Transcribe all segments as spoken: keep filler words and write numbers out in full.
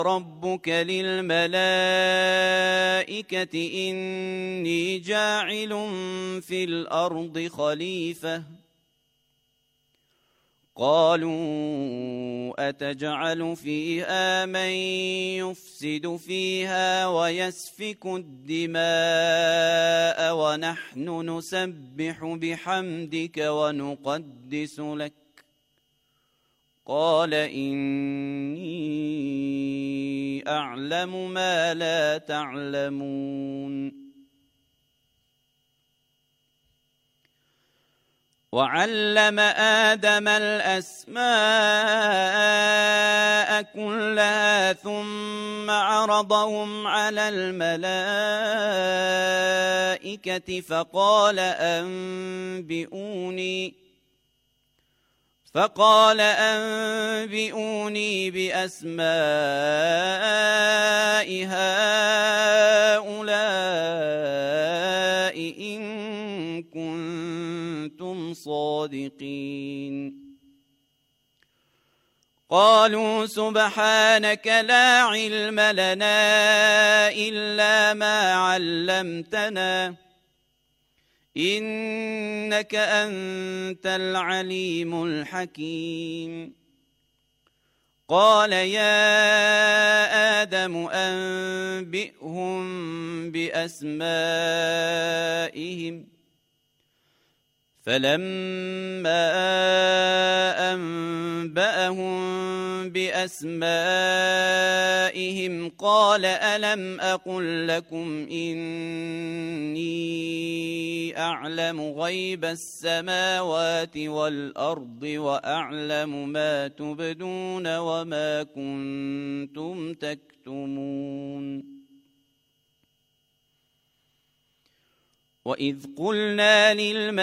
ربك للملائكة إني جاعل في الأرض خليفة قالوا أتجعل فيها من يفسد فيها ويسفك الدماء ونحن نسبح بحمدك ونقدس لك قال إني أعلم ما لا تعلمون وعلم آدم الأسماء كلها ثم عرضهم على الملائكة فقال أنبئوني فقال أنبئوني بأسماء هؤلاء إن كنتم صادقين قالوا سبحانك لا علم لنا إلا ما علمتنا إنك أنت العليم الحكيم قال يا آدم أنبئهم بأسمائهم فلما أنبأهم بأسمائهم قال ألم أقل لكم إني أعلم غيب السماوات والأرض وأعلم ما تبدون وما كنتم تكتمون وإذ قلنا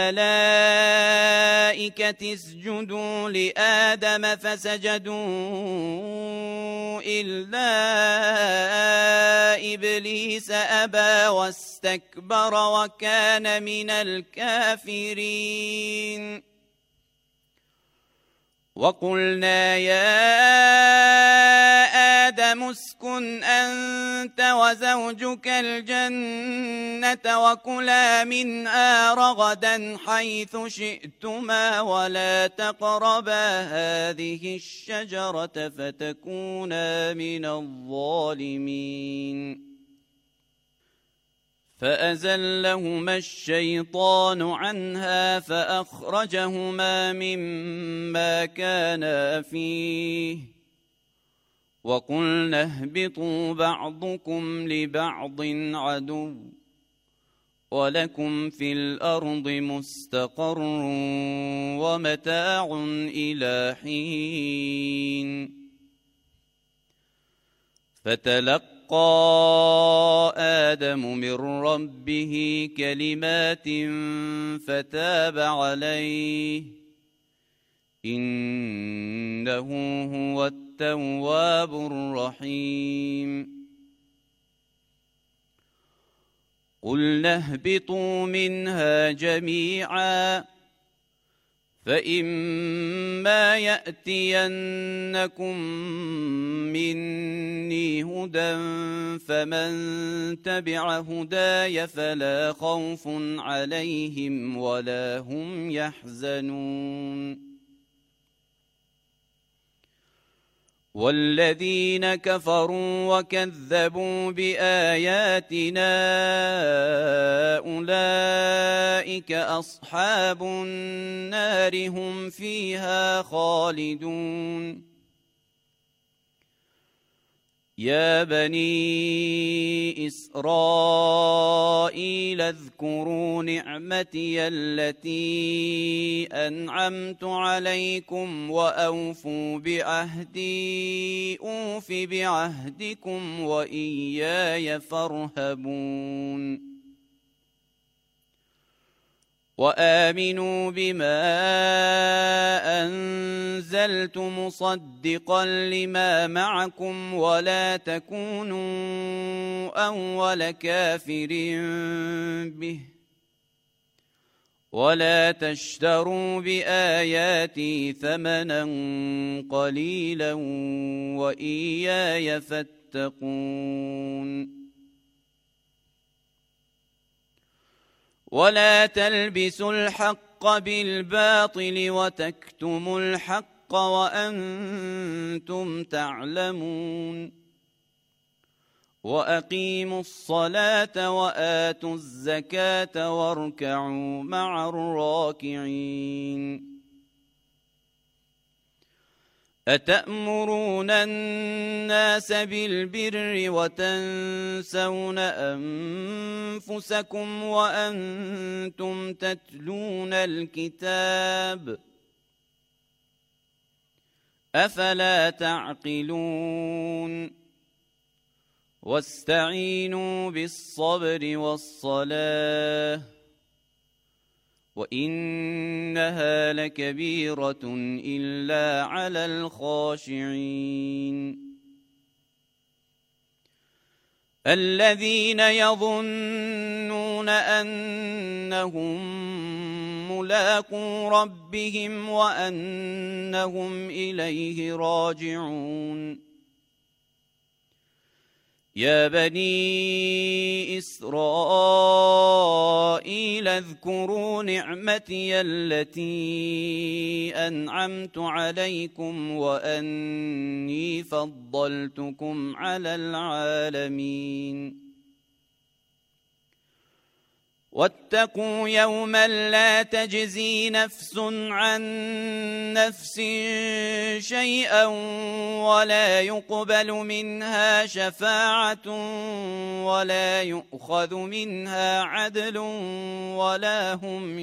للملائكة اسجدوا لآدم فسجدوا إلا إبليس أبى واستكبر وكان من الكافرين وقلنا يا آدم اسكن أنت وزوجك الجنة وكلا منها رغدا حيث شئتما ولا تقربا هذه الشجرة فتكونا من الظالمين فأزلهما الشيطان عنها فأخرجهما مما كانا فيه وقلنا اهبطوا بعضكم لبعض عدو ولكم في الأرض مستقر ومتاع إلى حين فتلقى آدم من ربه كلمات فتاب عليه إنه هو التواب الرحيم قلنا اهبطوا منها جميعا فإما يأتينكم مني هدى فمن تبع هداي فلا خوف عليهم ولا هم يحزنون والذين كفروا وكذبوا بآياتنا أولئك أصحاب النار هم فيها خالدون يا بني إسرائيل اذكروا نعمتي التي أنعمت عليكم وأوفوا بعهدي أوف بعهدكم وإياي فارهبون وآمنوا بما أنزلت مصدقا لما معكم ولا تكونوا أول كافر به ولا تشتروا بآياتي ثمنا قليلا وإياي فاتقون. ولا تلبسوا الحق بالباطل وتكتموا الحق وأنتم تعلمون. وأقيموا الصلاة وآتوا الزكاة واركعوا مع الراكعين. أتأمرون الناس بالبر وتنسون أنفسكم وأنتم تتلون الكتاب أفلا تعقلون. واستعينوا بالصبر والصلاة وإنها لكبيرة إلا على الخاشعين. الذين يظنون أنهم ملاقو ربهم وأنهم إليه راجعون. يا بني إسرائيل اذكروا نعمتي التي أنعمت عليكم وأني فضلتكم على العالمين. واتقوا يوما لا تجزي نفس عن نفس شيئا ولا يقبل منها شفاعة ولا يؤخذ منها عدل ولا هم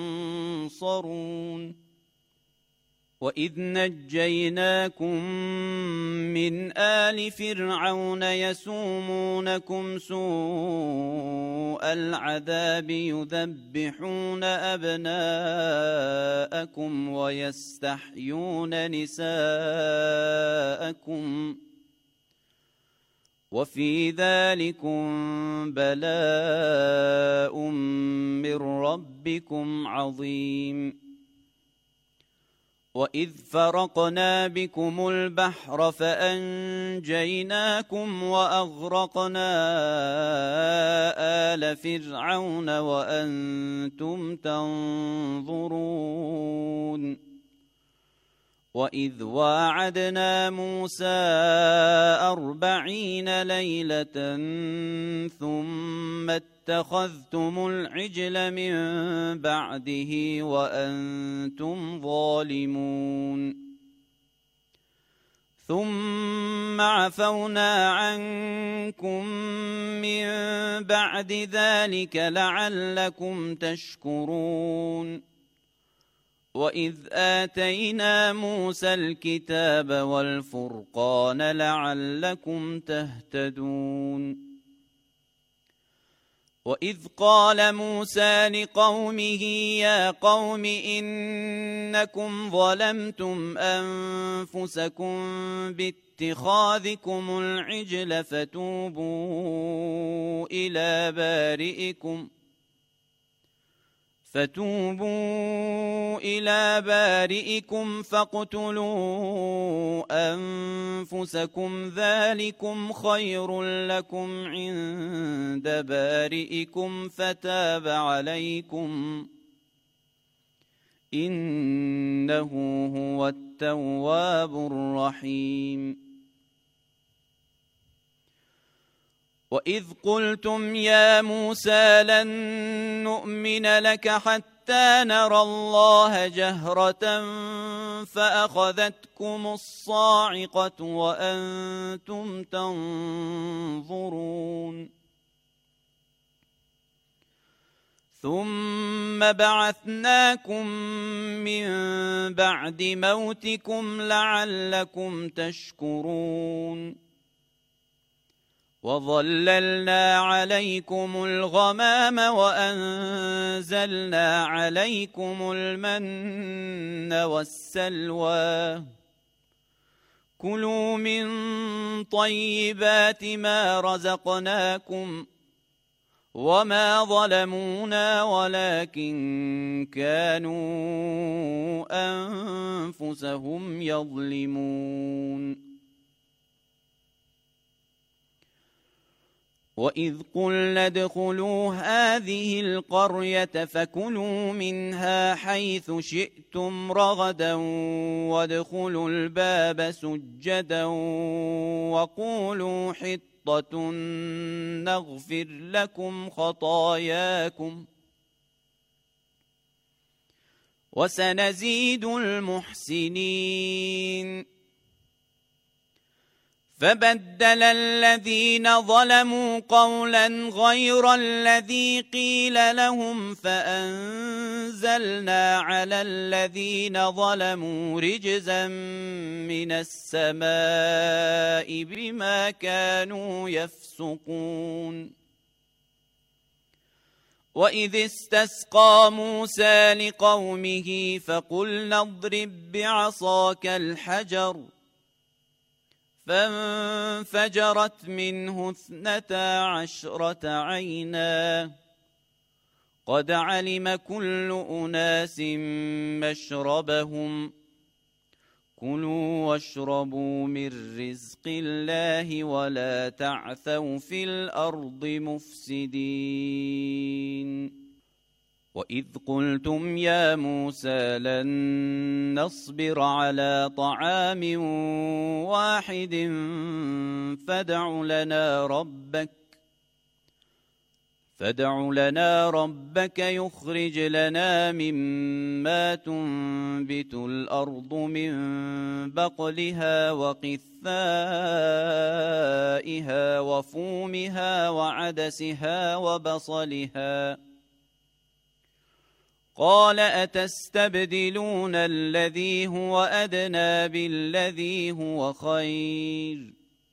ينصرون. وإذ نجيناكم من آل فرعون يسومونكم سوء العذاب يذبحون أبناءكم ويستحيون نساءكم وفي ذلكم بلاء من ربكم عظيم. وإذ فرقنا بكم البحر فأنجيناكم وأغرقنا آل فرعون وأنتم تنظرون. وإذ واعدنا موسى أربعين ليلة ثم اتخذتم العجل من بعده وأنتم ظالمون. ثم عفونا عنكم من بعد ذلك لعلكم تشكرون. وإذ آتينا موسى الكتاب والفرقان لعلكم تهتدون. وإذ قال موسى لقومه يا قوم إنكم ظلمتم أنفسكم باتخاذكم العجل فتوبوا إلى بارئكم فتوبوا إلى بارئكم فاقتلوا أنفسكم ذلكم خير لكم عند بارئكم فتاب عليكم إنه هو التواب الرحيم. وإذ قلتم يا موسى لن نؤمن لك حتى نرى الله جهرة فأخذتكم الصاعقة وأنتم تنظرون. ثم بعثناكم من بعد موتكم لعلكم تشكرون. وظللنا عليكم الغمام وأنزلنا عليكم المن والسلوى كلوا من طيبات ما رزقناكم وما ظلمونا ولكن كانوا أنفسهم يظلمون. وإذ قلنا ادخلوا هذه القرية فكلوا منها حيث شئتم رغدا وادخلوا الباب سجدا وقولوا حطة نغفر لكم خطاياكم وسنزيد المحسنين. فبدل الذين ظلموا قولا غير الذي قيل لهم فأنزلنا على الذين ظلموا رجزا من السماء بما كانوا يفسقون. وإذ استسقى موسى لقومه فقلنا اضرب بعصاك الحجر فانفجرت منه اثنتا عشرة عينا قد علم كل أناس مشربهم كلوا واشربوا من رزق الله ولا تعثوا في الأرض مفسدين. وإذ قلتم يا موسى لن نصبر على طعام واحد فادع لنا ربك فادع لنا ربك يخرج لنا مما تنبت الأرض من بقلها وقثائها وفومها وعدسها وبصلها قال أتستبدلون الذي هو أدنى بالذي هو خير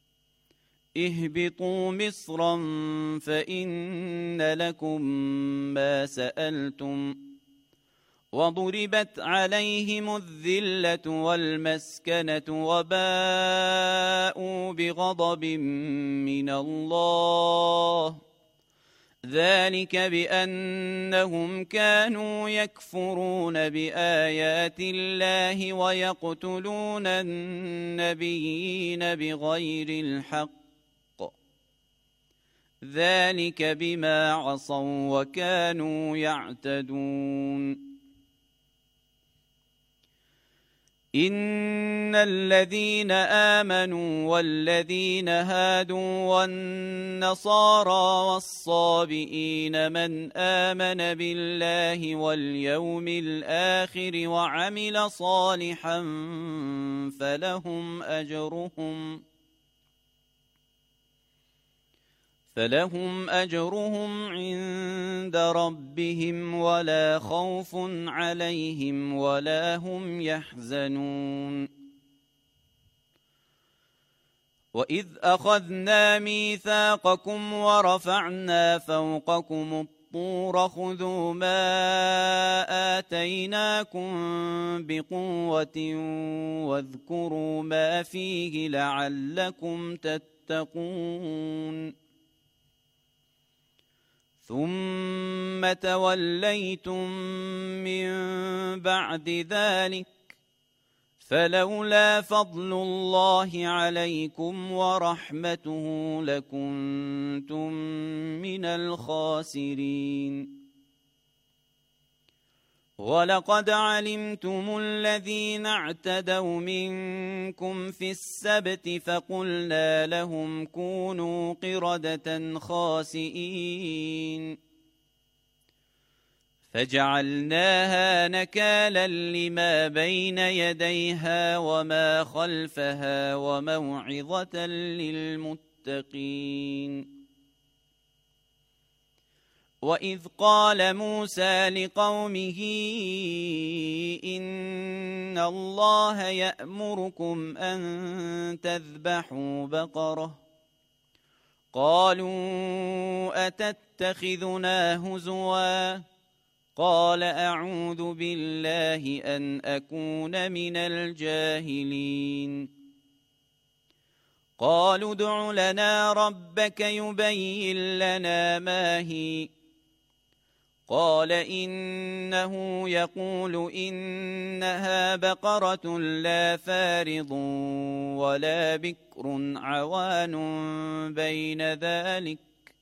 اهبطوا مصرا فإن لكم ما سألتم وضربت عليهم الذلة والمسكنة وباءوا بغضب من الله ذلك بأنهم كانوا يكفرون بآيات الله ويقتلون النبيين بغير الحق ذلك بما عصوا وكانوا يعتدون. إن الذين آمنوا والذين هادوا والنصارى والصابئين من آمن بالله واليوم الآخر وعمل صالحا فلهم أجرهم فلهم أجرهم عند ربهم ولا خوف عليهم ولا هم يحزنون. وإذ أخذنا ميثاقكم ورفعنا فوقكم الطور خذوا ما آتيناكم بقوة واذكروا ما فيه لعلكم تتقون. ثم توليتم من بعد ذلك فلولا فضل الله عليكم ورحمته لكنتم من الخاسرين. ولقد علمتم الذين اعتدوا منكم في السبت فقلنا لهم كونوا قردة خاسئين فجعلناها نكالا لما بين يديها وما خلفها وموعظة للمتقين. وإذ قال موسى لقومه إن الله يأمركم أن تذبحوا بقرة قالوا أتتخذنا هزوا قال أعوذ بالله أن أكون من الجاهلين. قالوا ادع لنا ربك يبين لنا ما هي قال إنه يقول إنها بقرة لا فارض ولا بكر عوان بين ذلك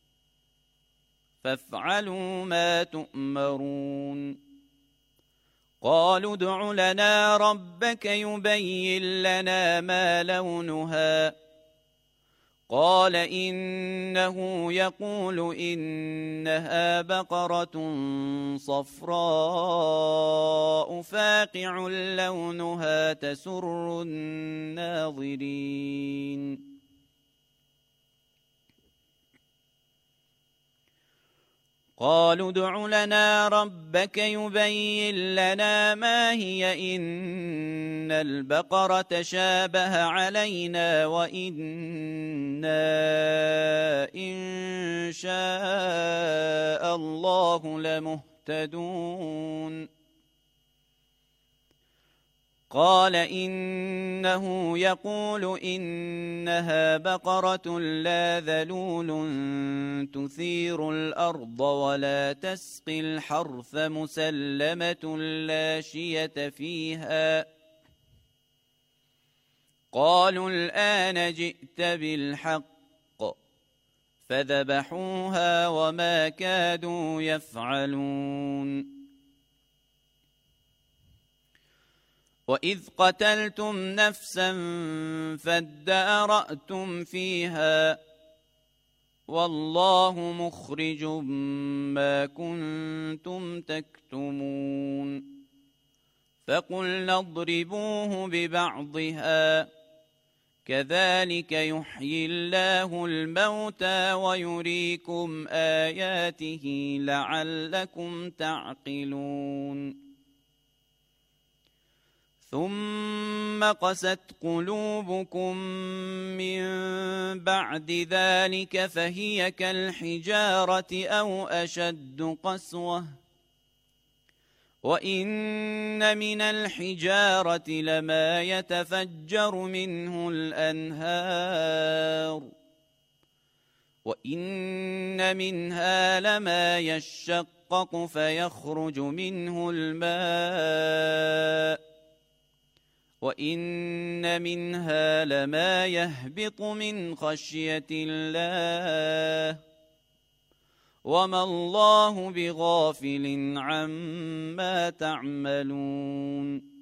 فافعلوا ما تؤمرون قالوا ادع لنا ربك يبين لنا ما لونها قال إنه يقول إنها بقرة صفراء فاقع لونها تسر الناظرين قالوا ادع لنا ربك يبين لنا ما هي إن البقرة شابه علينا وإنا إن شاء الله لمهتدون قال إنه يقول إنها بقرة لا ذلول تثير الأرض ولا تسقي الحرث مسلمة لا شية فيها قالوا الآن جئت بالحق فذبحوها وما كادوا يفعلون وإذ قتلتم نفسا فادارأتم فيها والله مخرج ما كنتم تكتمون فقلنا اضربوه ببعضها كذلك يحيي الله الموتى ويريكم آياته لعلكم تعقلون ثم قست قلوبكم من بعد ذلك فهي كالحجارة أو أشد قسوة وإن من الحجارة لما يتفجر منه الأنهار وإن منها لما يشقق فيخرج منه الماء وإن منها لما يهبط من خشية الله وما الله بغافل عما تعملون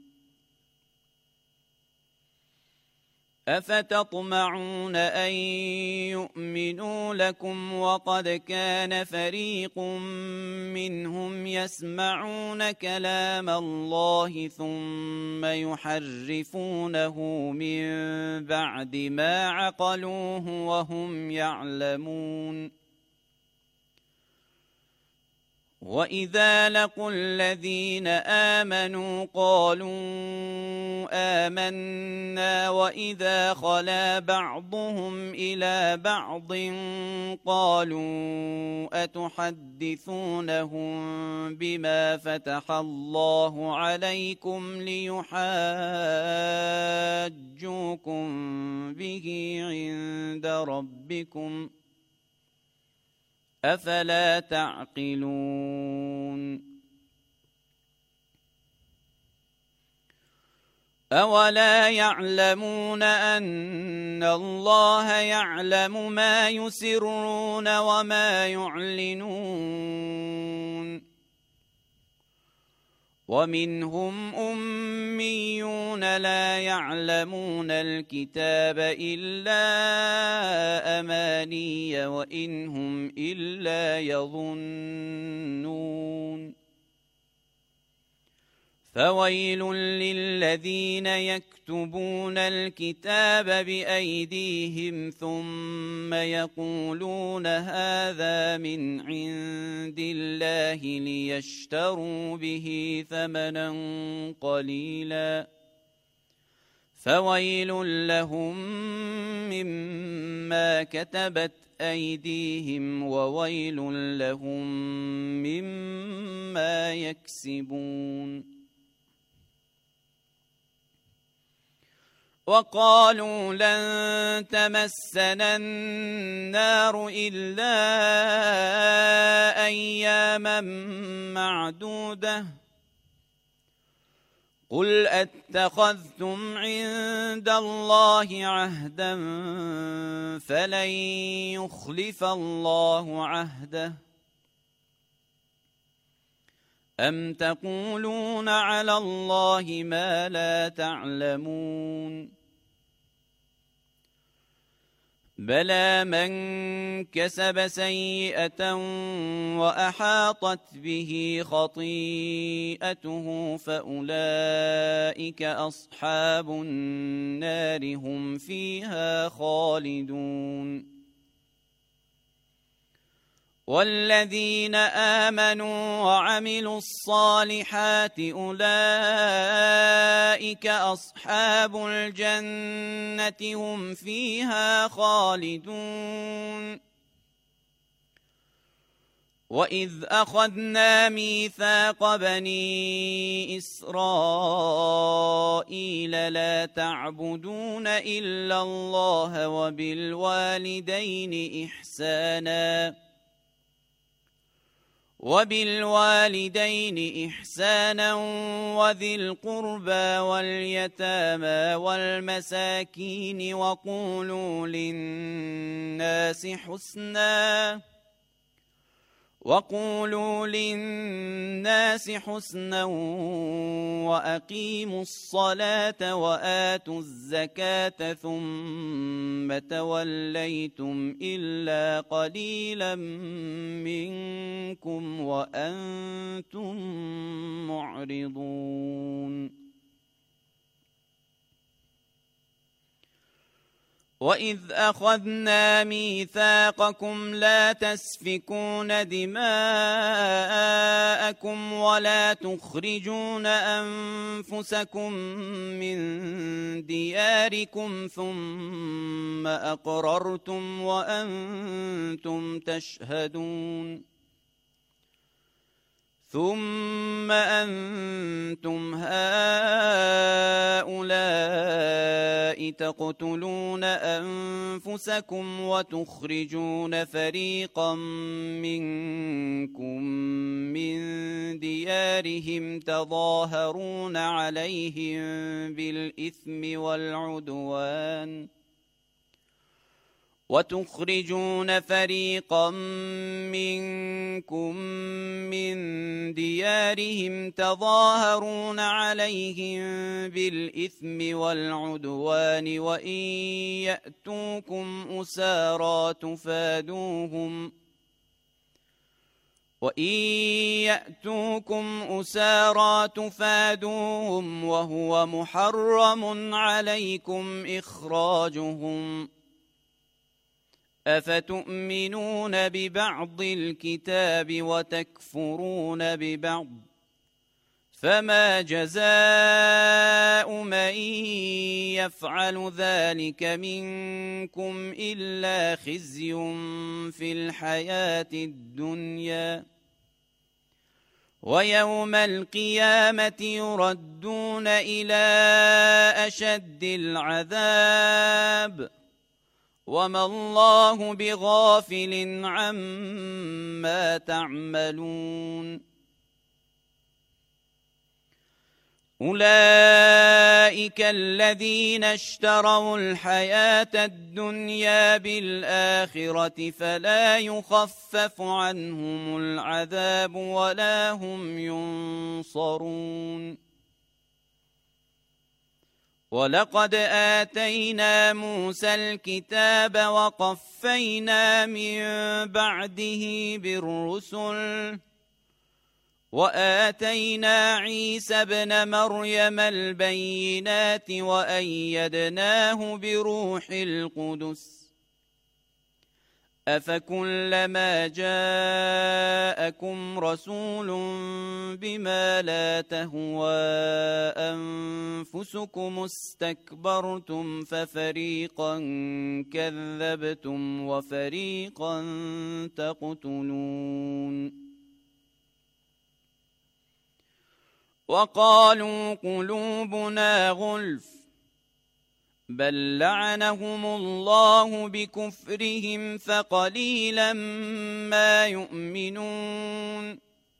أفتطمعون أن يؤمنوا لكم وقد كان فريق منهم يسمعون كلام الله ثم يحرفونه من بعد ما عقلوه وهم يعلمون وإذا لقوا الذين آمنوا قالوا آمنا وإذا خلا بعضهم إلى بعض قالوا أتحدثونهم بما فتح الله عليكم ليحاجوكم به عند ربكم أفلا تعقلون أولا يعلمون أن الله يعلم ما يسرون وما يعلنون ومنهم أميون لا يعلمون الكتاب إلا أماني وإن هم إلا يظنون فويل للذين يكتبون الكتاب بأيديهم ثم يقولون هذا من عند الله ليشتروا به ثمنا قليلا فويل لهم مما كتبت أيديهم وويل لهم مما يكسبون وقالوا لن تمسنا النار إلا أياما معدودة قل أتخذتم عند الله عهدا فلن يخلف الله عهده أم تقولون على الله ما لا تعلمون بلى من كسب سيئة وأحاطت به خطيئته فأولئك أصحاب النار هم فيها خالدون والذين آمنوا وعملوا الصالحات أولئك أصحاب الجنة هم فيها خالدون وإذ أخذنا ميثاق بني إسرائيل لا تعبدون إلا الله وبالوالدين إحساناً وبالوالدين إحسانا وذي القربى واليتامى والمساكين وقولوا للناس حسنا وقولوا للناس حسنا وأقيموا الصلاة وآتوا الزكاة ثم توليتم إلا قليلا منكم وأنتم معرضون وإذ أخذنا ميثاقكم لا تسفكون دماءكم ولا تخرجون أنفسكم من دياركم ثم أقررتم وأنتم تشهدون ثم أنتم هؤلاء تقتلون أنفسكم وتخرجون فريقا منكم من ديارهم تظاهرون عليهم بالإثم والعدوان وتخرجون فريقا منكم من ديارهم تظاهرون عليهم بالإثم والعدوان وإن يأتوكم أسارى تفادوهم وإن يأتوكم أسارى تفادوهم وهو محرم عليكم إخراجهم أفتؤمنون ببعض الكتاب وتكفرون ببعض فما جزاء من يفعل ذلك منكم إلا خزي في الحياة الدنيا ويوم القيامة يردون إلى أشد العذاب وما الله بغافل عما تعملون أولئك الذين اشتروا الحياة الدنيا بالآخرة فلا يخفف عنهم العذاب ولا هم ينصرون ولقد آتينا موسى الكتاب وقفينا من بعده بالرسل وآتينا عيسى ابن مريم البينات وأيدناه بروح القدس أفكلما جاءكم رسول بما لا تهوى أنفسكم استكبرتم ففريقا كذبتم وفريقا تقتلون وقالوا قلوبنا غلف بل لعنهم الله بكفرهم فقليلا ما يؤمنون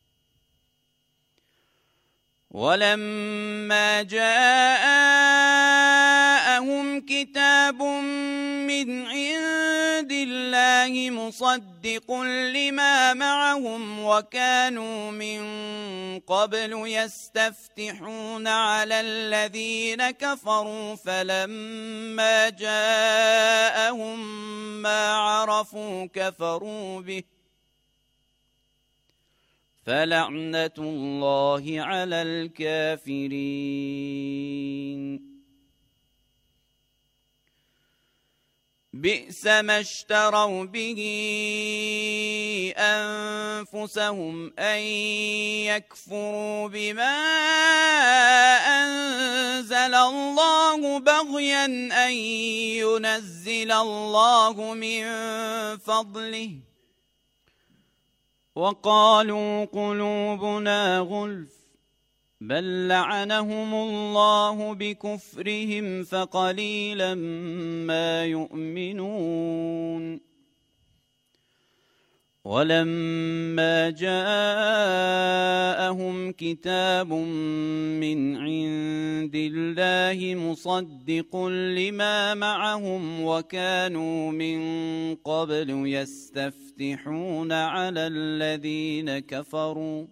ولما جاءهم كتاب من عند الله مصدق لما معهم وكانوا من قبل يستفتحون على الذين كفروا فلما جاءهم ما عرفوا كفروا به فلعنة الله على الكافرين بئس ما اشتروا به أنفسهم أن يكفروا بما أنزل الله بغيا أن ينزل الله من فضله وقالوا قلوبنا غلف بل لعنهم الله بكفرهم فقليلا ما يؤمنون ولما جاءهم كتاب من عند الله مصدق لما معهم وكانوا من قبل يستفتحون على الذين كفروا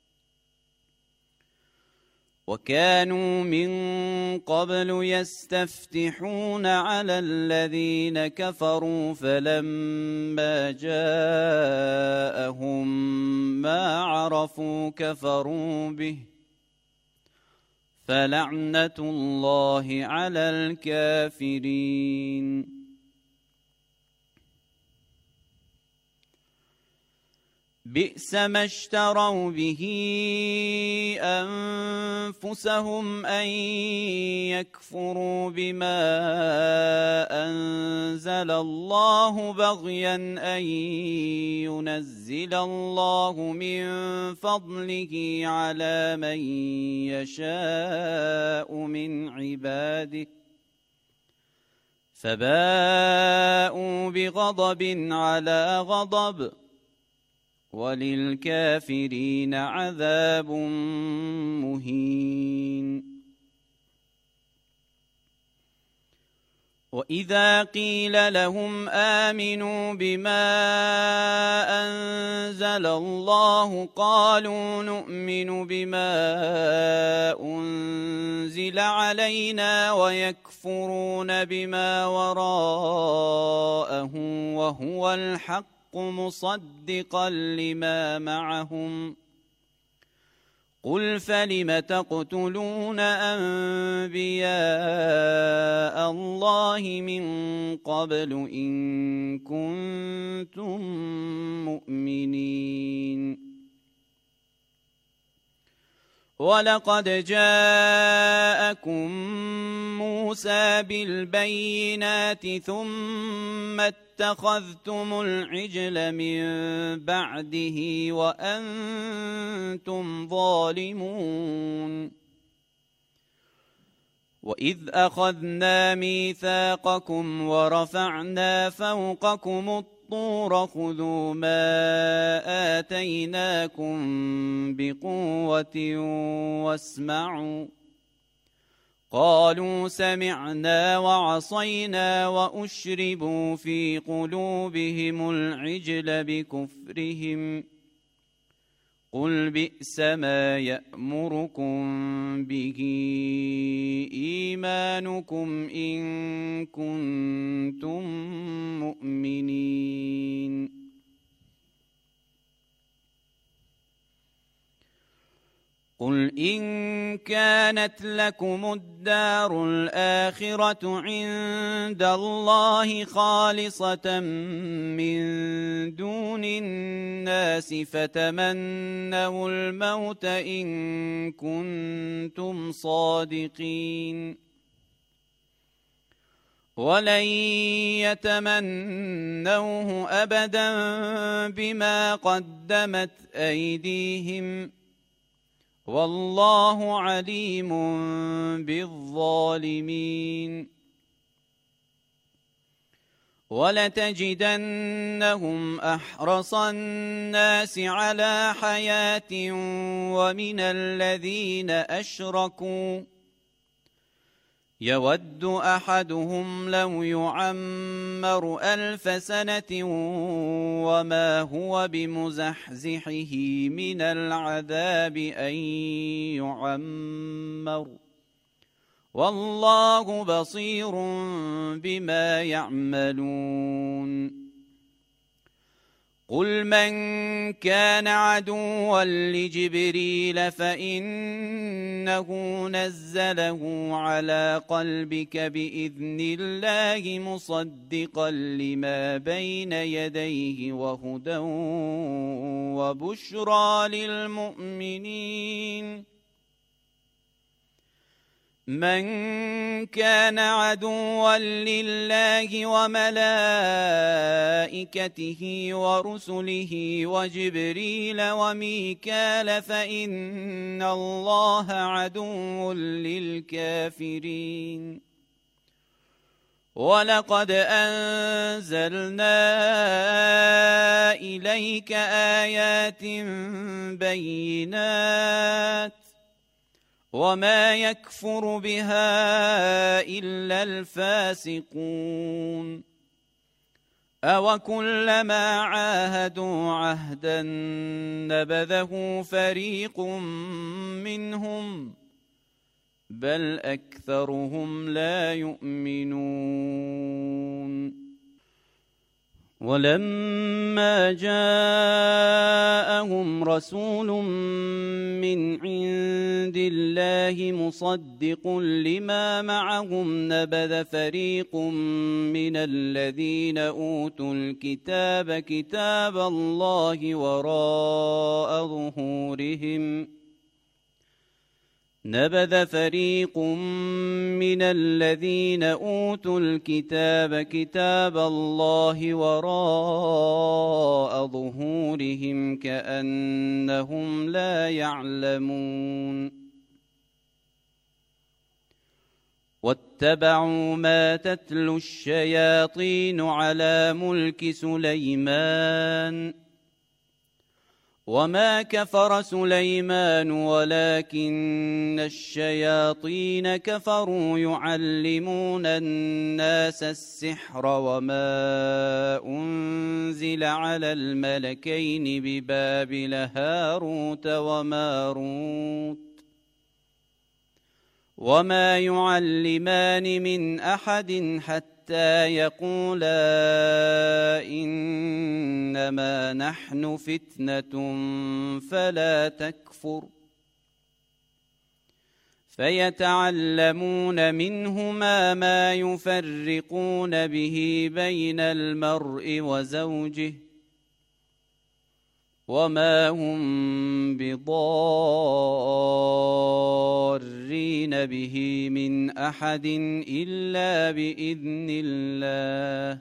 وكانوا من قبل يستفتحون على الذين كفروا فلما جاءهم ما عرفوا كفروا به فلعنة الله على الكافرين بئس ما اشتروا به أنفسهم أن يكفروا بما أنزل الله بغيا أن ينزل الله من فضله على من يشاء من عباده فباءوا بغضب على غضب وللكافرين عذاب مهين وإذا قيل لهم آمنوا بما أنزل الله قالوا نؤمن بما أنزل علينا ويكفرون بما وراءه وهو الحق مصدقا لما معهم قل فلم تقتلون أنبياء الله من قبل إن كنتم مؤمنين ولقد جاءكم موسى بالبينات ثم اتخذتم العجل من بعده وأنتم ظالمون وإذ أخذنا ميثاقكم ورفعنا فوقكم الطور خذوا ما آتيناكم بقوة واسمعوا قالوا سمعنا وعصينا وأشربوا في قلوبهم العجل بكفرهم قل بئس ما يأمركم به إيمانكم إن كنتم مؤمنين قل إن كانت لكم الدار الآخرة عند الله خالصة من دون الناس فتمنوا الموت إن كنتم صادقين ولن يتمنوه أبدا بما قدمت أيديهم والله عليم بالظالمين ولتجدنهم أحرص الناس على حياة ومن الذين أشركوا يود أحدهم لو يعمر ألف سنة وما هو بمزحزحه من العذاب أن يعمر والله بصير بما يعملون قل من كان عدوا لجبريل فإنه نزله على قلبك بإذن الله مصدقا لما بين يديه وهدى وبشرى للمؤمنين من كان عدوا لله وملائكته ورسله وجبريل وميكال فإن الله عدو للكافرين ولقد أنزلنا إليك آيات بينات وما يكفر بها إلا الفاسقون أوكلما عاهدوا عهدا نبذه فريق منهم بل أكثرهم لا يؤمنون ولما جاءهم رسول من عند الله مصدق لما معهم نبذ فريق من الذين أوتوا الكتاب كتاب الله وراء ظهورهم نبذ فريق من الذين أوتوا الكتاب كتاب الله وراء ظهورهم كأنهم لا يعلمون واتبعوا ما تتلو الشياطين على ملك سليمان وما كفر سليمان ولكن الشياطين كفروا يعلمون الناس السحر وما أنزل على الملكين ببابل هاروت وماروت وما يعلمان من أحد حتى حتى يقولا إنما نحن فتنة فلا تكفر فيتعلمون منهما ما يفرقون به بين المرء وزوجه وما هم بضارين به من أحد إلا بإذن الله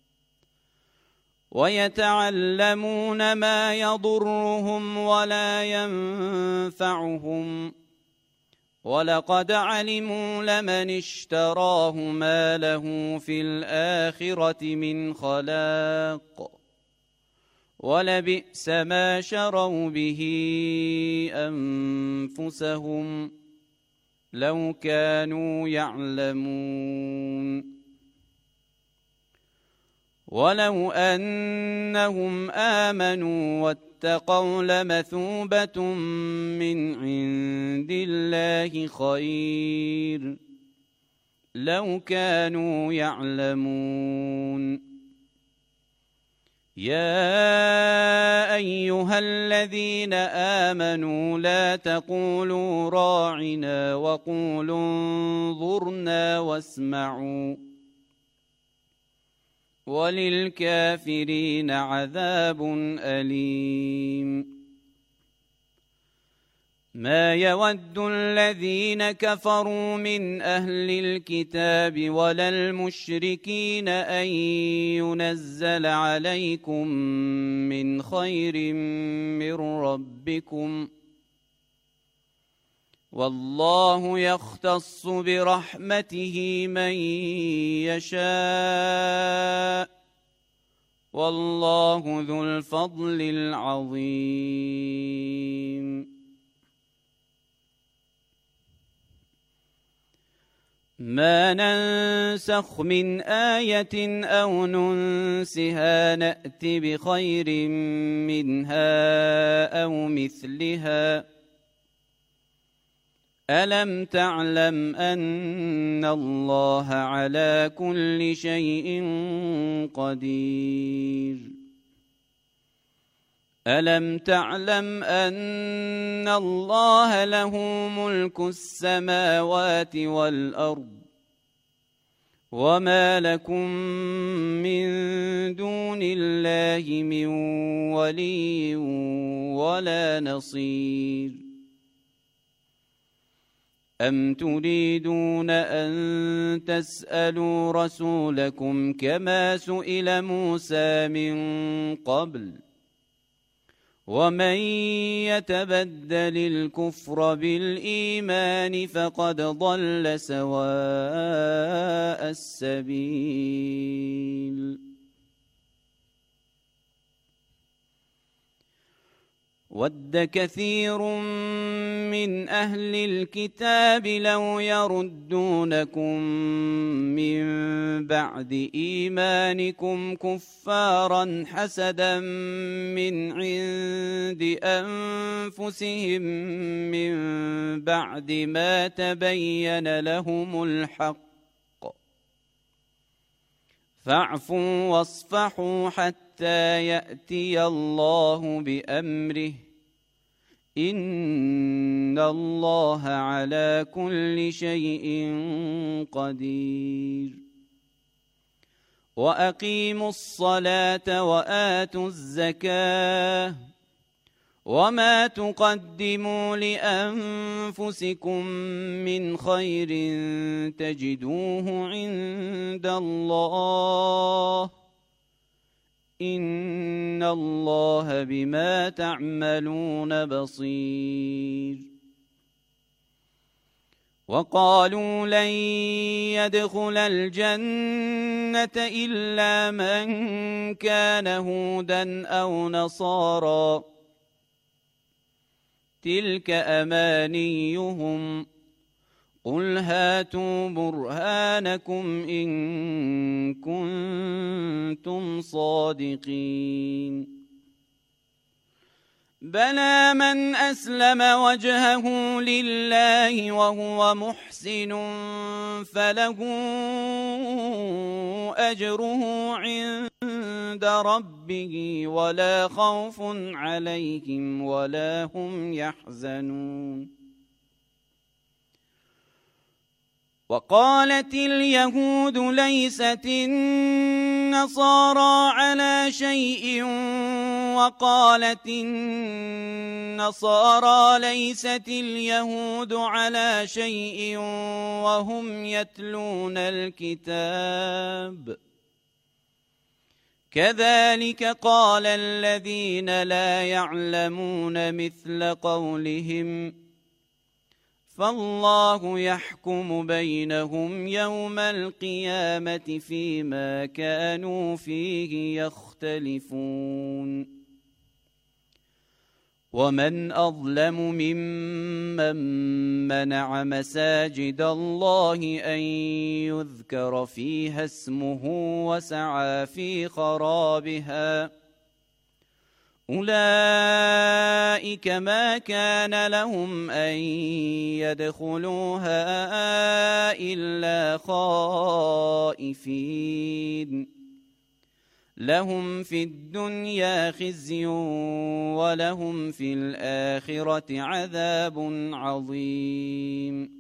ويتعلمون ما يضرهم ولا ينفعهم ولقد علموا لمن اشتراه ما له في الآخرة من خلاق ولبئس ما شروا به أنفسهم لو كانوا يعلمون ولو أنهم آمنوا واتقوا لمثوبة من عند الله خير لو كانوا يعلمون يا أيها الذين آمنوا لا تقولوا راعنا وقولوا انظرنا واسمعوا وللكافرين عذاب أليم ما يود الذين كفروا من أهل الكتاب ولا المشركين أن ينزل عليكم من خير من ربكم والله يختص برحمته من يشاء والله ذو الفضل العظيم. ما ننسخ من آية أو ننسها نأت بخير منها أو مثلها ألم تعلم أن الله على كل شيء قدير ألم تعلم أن الله له ملك السماوات والأرض وما لكم من دون الله من ولي ولا نصير أم تريدون أن تسألوا رسولكم كما سئل موسى من قبل ومن يتبدل الكفر بالإيمان فقد ضل سواء السبيل. ود كثير من أهل الكتاب لو يردونكم من بعد إيمانكم كفارا حسدا من عند أنفسهم من بعد ما تبين لهم الحق فاعفوا واصفحوا حتى يأتي الله بأمره إن الله على كل شيء قدير. وأقيموا الصلاة وآتوا الزكاة وما تقدموا لأنفسكم من خير تجدوه عند الله إن الله بما تعملون بصير. وقالوا لن يدخل الجنة إلا من كان هودا أو نصارى تلك أمانيهم قل هاتوا برهانكم إن كنتم صادقين. بلى من أسلم وجهه لله وهو محسن فله أجره عند ربه ولا خوف عليهم ولا هم يحزنون. وقالت اليهود ليست النصارى على شيء وقالت النصارى ليست اليهود على شيء وهم يتلون الكتاب كذلك قال الذين لا يعلمون مثل قولهم فالله يحكم بينهم يوم القيامة فيما كانوا فيه يختلفون. ومن أظلم ممن منع مساجد الله أن يذكر فيها اسمه وسعى في خرابها أولئك ما كان لهم أن يدخلوها إلا خائفين لهم في الدنيا خزي ولهم في الآخرة عذاب عظيم.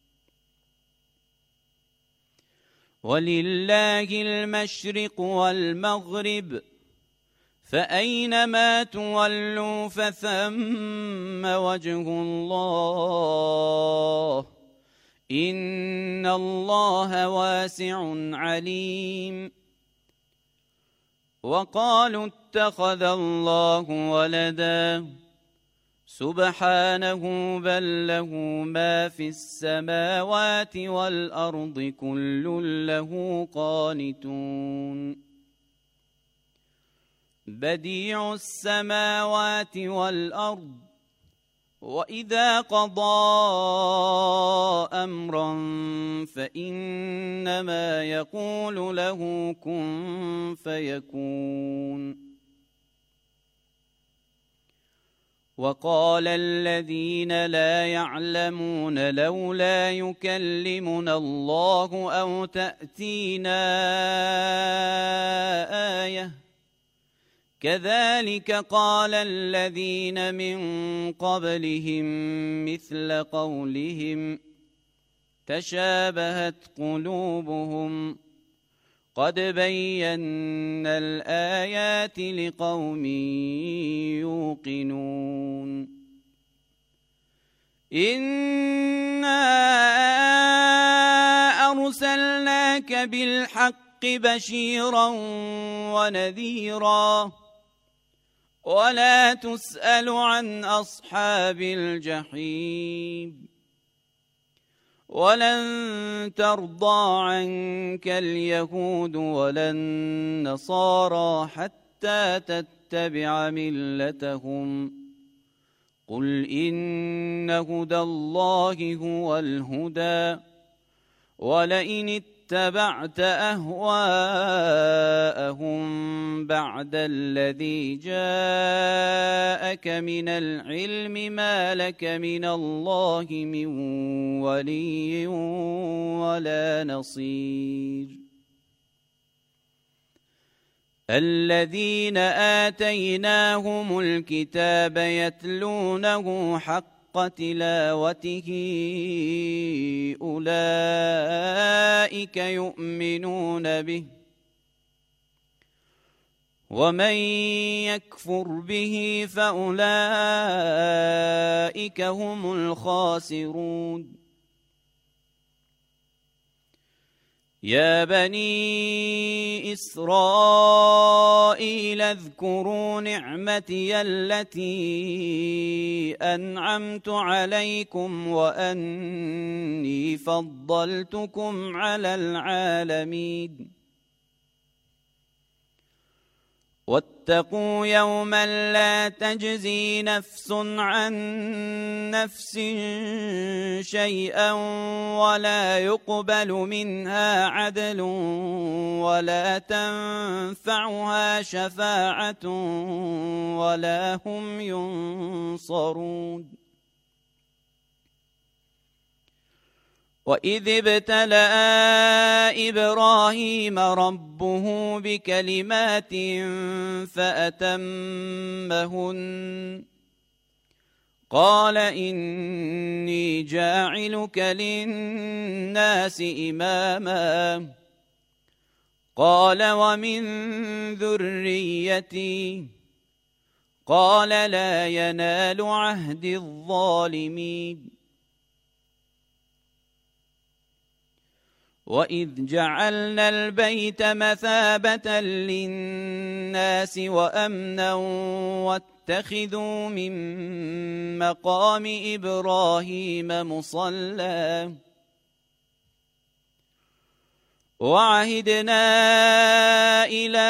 ولله المشرق والمغرب فأينما تولوا فثم وجه الله إن الله واسع عليم. وقالوا اتخذ الله ولدا سبحانه بل له ما في السماوات والأرض كل له قانتون بديع السماوات والأرض وإذا قضى أمرا فإنما يقول له كن فيكون وقال الذين لا يعلمون لولا يكلمنا الله أو تأتينا آية كذلك قال الذين من قبلهم مثل قولهم تشابهت قلوبهم قد بينا الآيات لقوم يوقنون إنا أرسلناك بالحق بشيرا ونذيرا ولا تسأل عن أصحاب الجحيم ولن ترضى عنك اليهود ولا النصارى حتى تتبع ملتهم قل إن هدى الله هو الهدى ولئن اتبعت أهواءهم بعد الذي جاءك من العلم ما لك من الله من ولي ولا نصير الذين آتيناهم الكتاب يتلونه حق تلاوته أولئك يؤمنون به ومن يكفر به فأولئك هم الخاسرون يا بني إسرائيل اذكروا نعمتي التي أنعمت عليكم وأني فضلتكم على العالمين واتقوا يوما لا تجزي نفس عن نفس شيئا ولا يقبل منها عدل ولا تنفعها شفاعة ولا هم ينصرون وإذ ابتلى إبراهيم ربه بكلمات فأتمهن قال إني جاعلك للناس إماما قال ومن ذريتي قال لا ينال عهد الظالمين وإذ جعلنا البيت مثابة للناس وأمنا واتخذوا من مقام إبراهيم مصلى وعهدنا إلى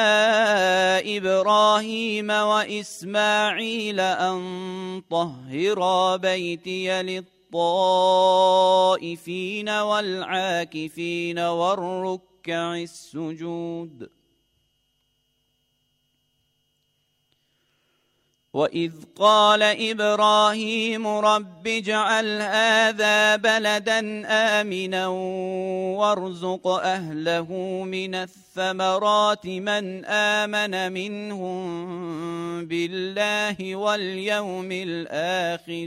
إبراهيم وإسماعيل أن طهرا بيتي للطهر الطائفين والعاكفين والركع السجود وإذ قال إبراهيم رب اجعل هذا بلدا آمنا وارزق أهله من الثمرات من آمن منهم بالله واليوم الآخر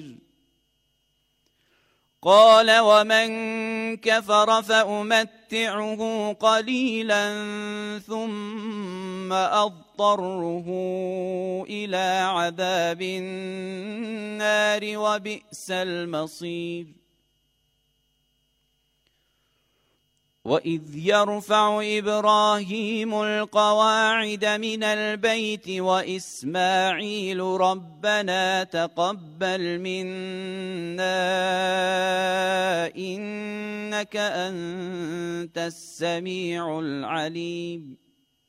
قال ومن كفر فأمتعه قليلا ثم أضطره إلى عذاب النار وبئس المصير وإذ يرفع إبراهيم القواعد من البيت وإسماعيل ربنا تقبل منا إنك أنت السميع العليم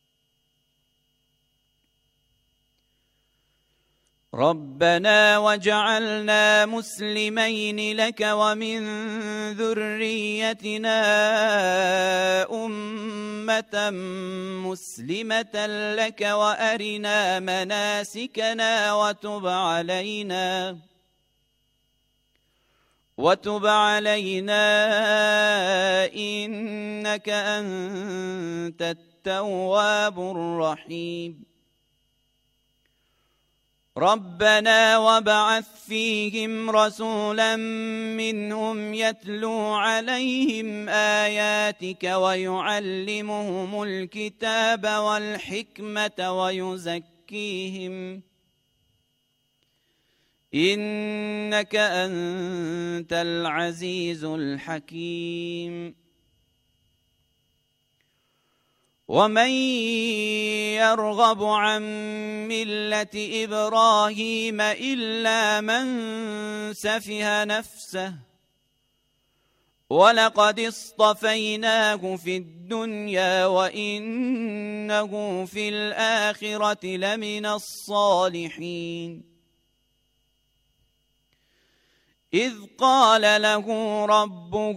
ربنا وجعلنا مسلمين لك ومن ذريتنا أمة مسلمة لك وأرنا مناسكنا وتب علينا وتب علينا إنك أنت التواب الرحيم ربنا وابعث فيهم رسولا منهم يتلو عليهم آياتك ويعلمهم الكتاب والحكمة ويزكيهم إنك أنت العزيز الحكيم ومن يرغب عن ملة إبراهيم إلا من سفه نفسه ولقد اصطفيناه في الدنيا وإنه في الآخرة لمن الصالحين إذ قال له ربه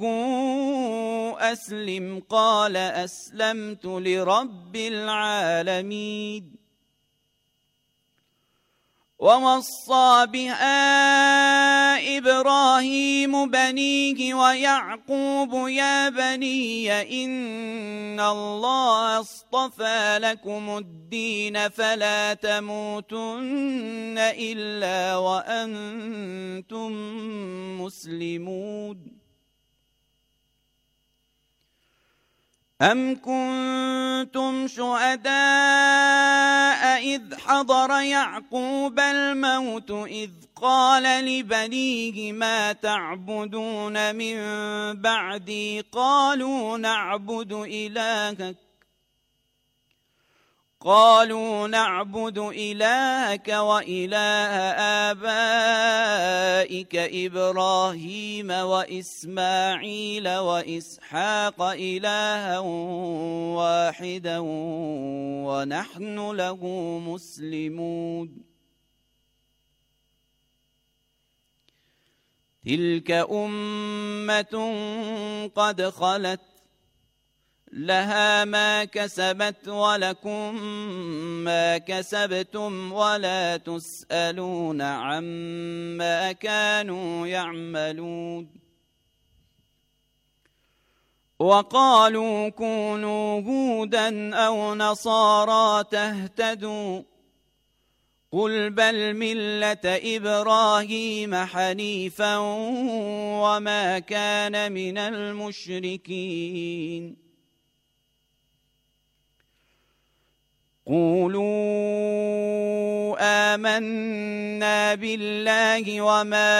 أسلم قال أسلمت لرب العالمين ووصى بها إبراهيم بنيه ويعقوب يا بني إن الله اصطفى لكم الدين فلا تموتن إلا وأنتم مسلمون أم كنتم شهداء إذ حضر يعقوب الموت إذ قال لبنيه ما تعبدون من بعدي قالوا نعبد إلهك قالوا نعبد إلهك وإله آبائك إبراهيم وإسماعيل وإسحاق إلها واحدا ونحن له مسلمون تلك أمة قد خلت لها ما كسبت ولكم ما كسبتم ولا تسألون عما كانوا يعملون وقالوا كونوا هودا أو نصارى تهتدوا قل بل ملة إبراهيم حنيفا وما كان من المشركين قولوا آمنا بالله وما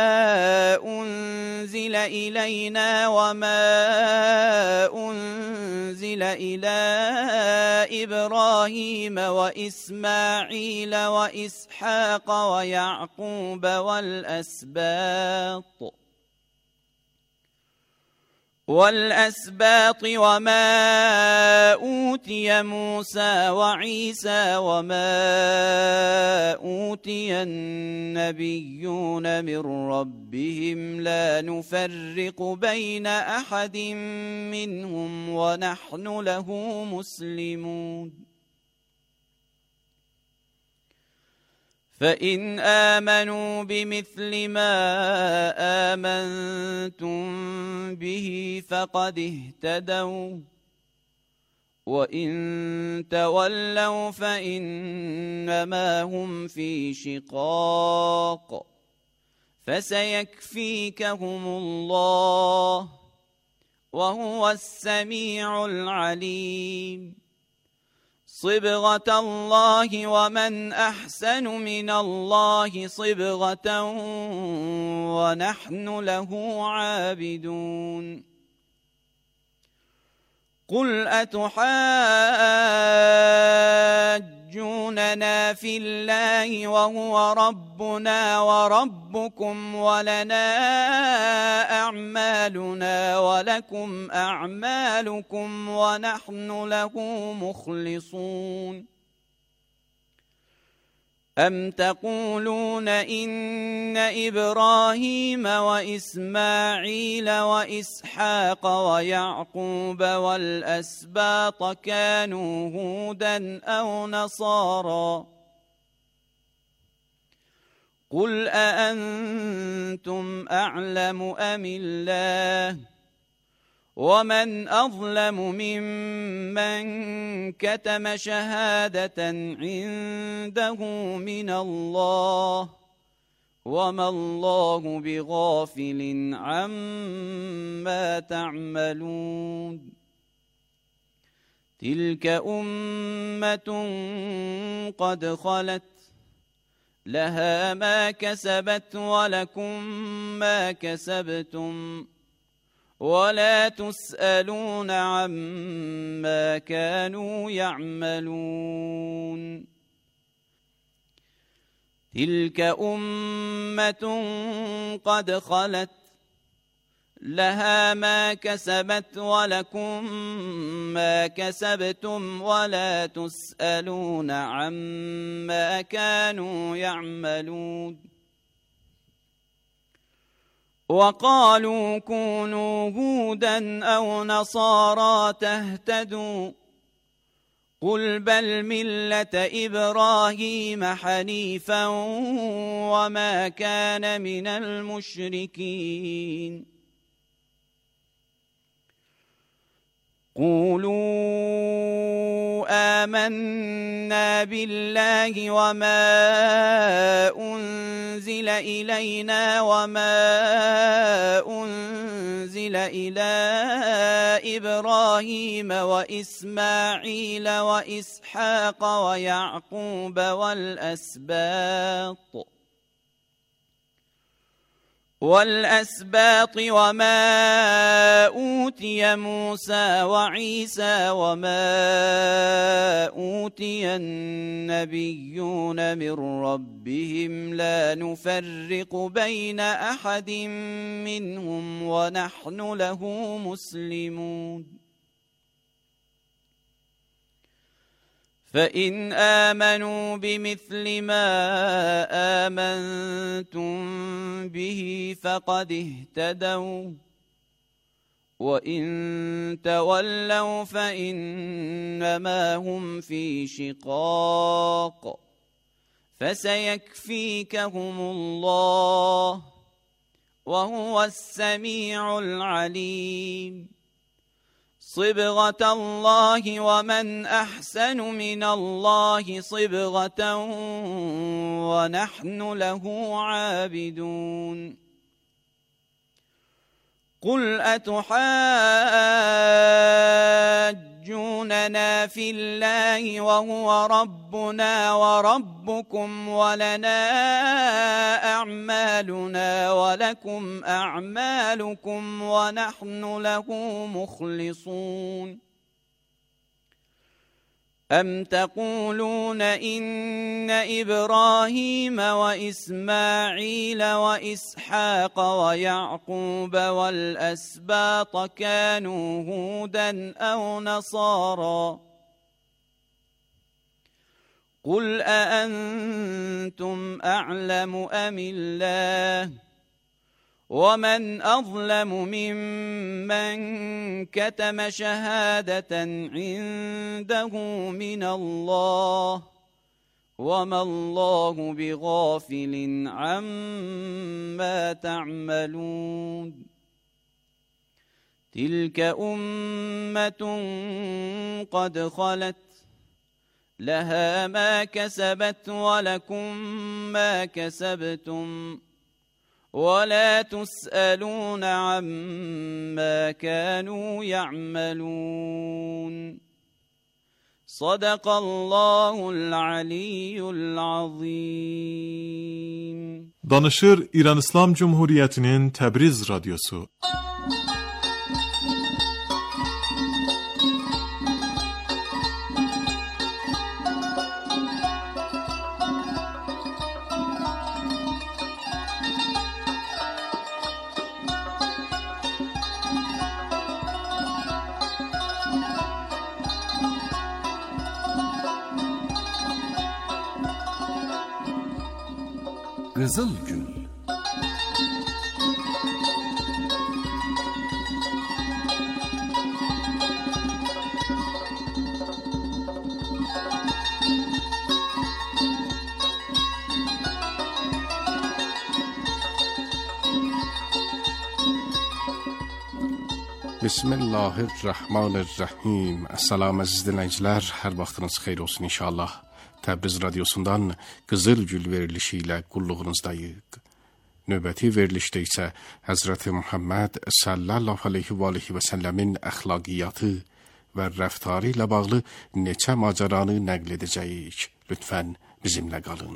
أنزل إلينا وما أنزل إلى إبراهيم وإسماعيل وإسحاق ويعقوب والأسباط والأسباط وما أوتي موسى وعيسى وما أوتي النبيون من ربهم لا نفرق بين أحد منهم ونحن له مسلمون فإن آمنوا بمثل ما آمنتم به فقد اهتدوا وإن تولوا فإنما هم في شقاق فسيكفيكهم الله وهو السميع العليم صبغة الله ومن أحسن من الله صبغة ونحن له عابدون قل أتحاجوننا في الله وهو ربنا وربكم ولنا أعمالنا ولكم أعمالكم ونحن له مخلصون. أم تقولون إن إبراهيم وإسماعيل وإسحاق ويعقوب والأسباط كانوا هودا أو نصارى؟ قل أأنتم أعلم أم الله؟ ومن أظلم ممن كتم شهادة عنده من الله وما الله بغافل عما تعملون. تلك أمة قد خلت لها ما كسبت ولكم ما كسبتم ولا تسألون عما كانوا يعملون. تلك أمة قد خلت لها ما كسبت ولكم ما كسبتم ولا تسألون عما كانوا يعملون. وقالوا كونوا هودا أو نصارى تهتدوا. قل بل ملة إبراهيم حنيفا وما كان من المشركين. قولوا آمنا بالله وما أنزل إلينا وما أنزل إلى إبراهيم وإسماعيل وإسحاق ويعقوب والأسباط والأسباط وما أوتي موسى وعيسى وما أوتي النبيون من ربهم لا نفرق بين أحد منهم ونحن له مسلمون. فإن آمنوا بمثل ما آمنتم به فقد اهتدوا وإن تولوا فإنما هم في شقاق فسيكفيكهم الله وهو السميع العليم. صبغة الله ومن أحسن من الله صبغة ونحن له عابدون. قل أتحاجوننا في الله وهو ربنا وربكم ولنا أعمالنا ولكم أعمالكم ونحن له مخلصون. أم تقولون إن إبراهيم وإسماعيل وإسحاق ويعقوب والأسباط كانوا هودا أو نصارى؟ قل أأنتم أعلم أم الله؟ ومن أظلم ممن كتم شهادة عنده من الله وما الله بغافل عما تعملون. تلك أمة قد خلت لها ما كسبت ولكم ما كسبتم ولا تسألون عما كانوا يعملون. صدق الله العلي العظيم. Danışır İran İslam Cumhuriyeti'nin Tebriz Radyosu. Qızıl Gül. Bismillahirrahmanirrahim. Əssalam əziz dinləyicilər, hər vaxtınız xeyir olsun inşallah. Təbriz radiosundan Qızıl Gül verilişi ilə qulluğunuzdayıq. Növbəti verilişdə isə Həzrəti Muhammed sallallahu aleyhi və aleyhi və səlləmin əxlaqiyyatı və rəftarı ilə bağlı neçə macaranı nəql edəcəyik. Lütfən bizimlə qalın.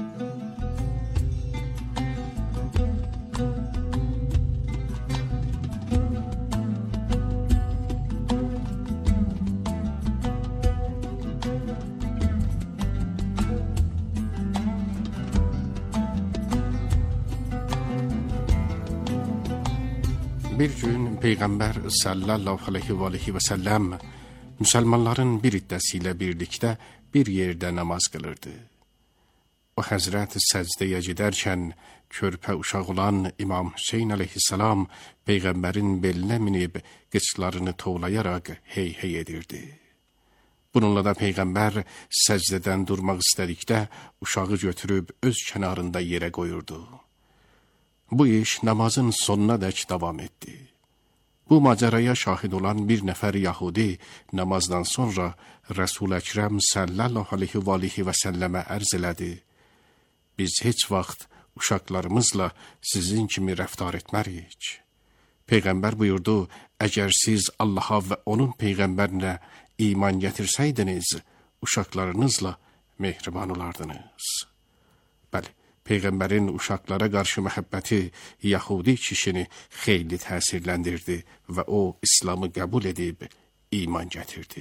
Bir gün Peyğəmbər sallallahu aleyhi və aleyhi və səlləm müsəlmanların bir iddəsi ilə birlikdə bir yerdə namaz qılırdı. O həzrət səcdəyə gedərkən körpə uşaq olan İmam Hüseyn aleyhissalam Peyğəmbərin belinə minib qıçlarını tovlayaraq hey hey edirdi. Bununla da Peyğəmbər səcdədən durmaq istədikdə uşağı götürüb öz kənarında yerə qoyurdu. Bu iş namazın sonuna dək davam etdi. Bu maceraya şahid olan bir nəfər Yahudi namazdan sonra Resul-i Əkrəm sallallahu aleyhi və aleyhi və səlləmə ərz elədi. Biz heç vaxt uşaqlarımızla sizin kimi rəftar etmərik. Peyğəmbər buyurdu, əgər siz Allaha və onun Peyğəmbərinə iman gətirsəydiniz, uşaqlarınızla mehriban olardınız. Bəli. Peyğəmbərin uşaqlara qarşı məhəbbəti Yahudi kişini xeyli təsirləndirdi və o İslamı qəbul edib iman gətirdi.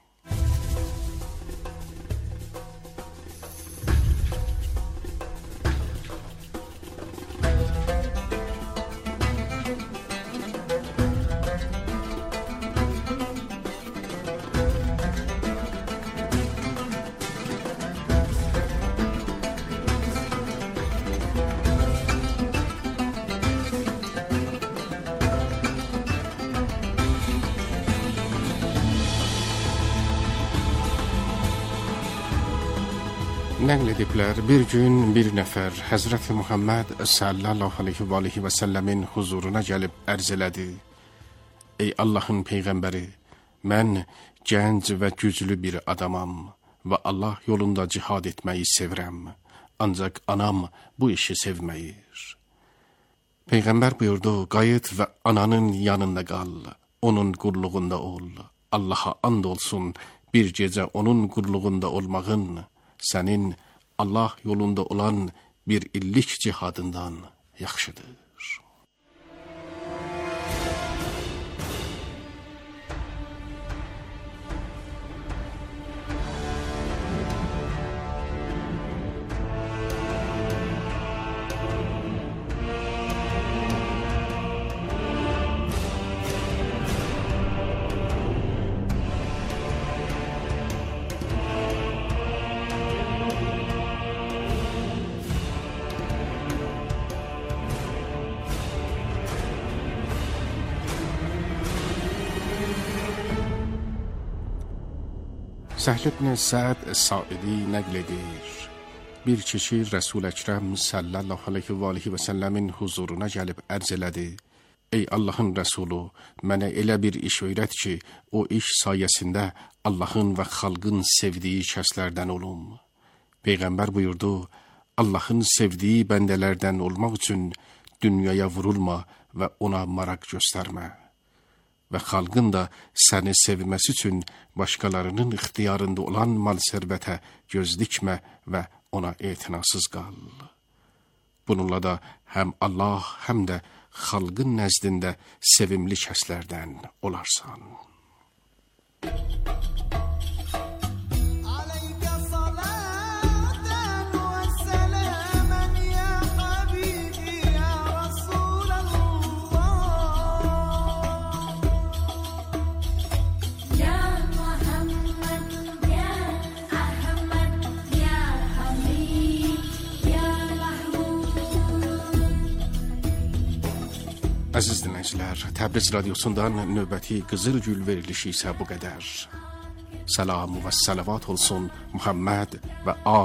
Nəql ediblər, bir gün bir nəfər Həzrəti Muhammed sallallahu aleyhi və aleyhi və səlləmin huzuruna gəlib ərz elədi. Ey Allahın Peyğəmbəri, mən gənc və güclü bir adamam və Allah yolunda cihad etməyi sevirəm. Ancaq anam bu işi sevməyir. Peyğəmbər buyurdu, qayıt və ananın yanında qal, onun qulluğunda ol. Allaha and olsun, bir gecə onun qulluğunda olmağın sənin Allah yolunda olan bir illik cihadından yaxşıdır. Səhl ibn Səd Saidi nəql edir. Bir kişi Resul-i Əkrəm sallallahu aleyhi və aleyhi və səlləmin huzuruna gəlib ərz elədi. Ey Allahın Rəsulu, mənə elə bir iş öyrət ki, o iş sayəsində Allahın və xalqın sevdiyi şəxslərdən olum. Peyğəmbər buyurdu, Allahın sevdiyi bəndələrdən olmaq üçün dünyaya vurulma və ona maraq göstərmə. Və xalqın da səni sevməsi üçün başqalarının ixtiyarında olan mal-sərvətə göz dikmə və ona etinasız qal. Bununla da həm Allah, həm də xalqın nəzdində sevimli kəslərdən olarsan. Ya dinləyicilər, Təbriz radiosundan növbəti Qızıl Gül verilişi isə bu qədər. Salam və salavat olsun Muhammed və al